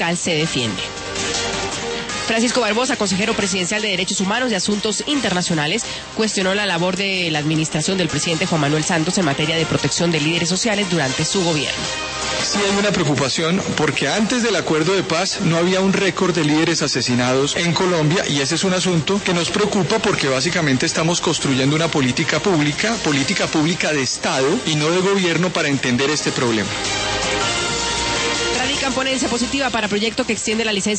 se defiende. Francisco Barbosa, consejero presidencial de Derechos Humanos y Asuntos Internacionales, cuestionó la labor de la administración del presidente Juan Manuel Santos en materia de protección de líderes sociales durante su gobierno. Sí hay una preocupación porque antes del acuerdo de paz no había un récord de líderes asesinados en Colombia y ese es un asunto que nos preocupa porque básicamente estamos construyendo una política pública de Estado y no de gobierno para entender este problema. Radican ponencia positiva para proyecto que extiende la licencia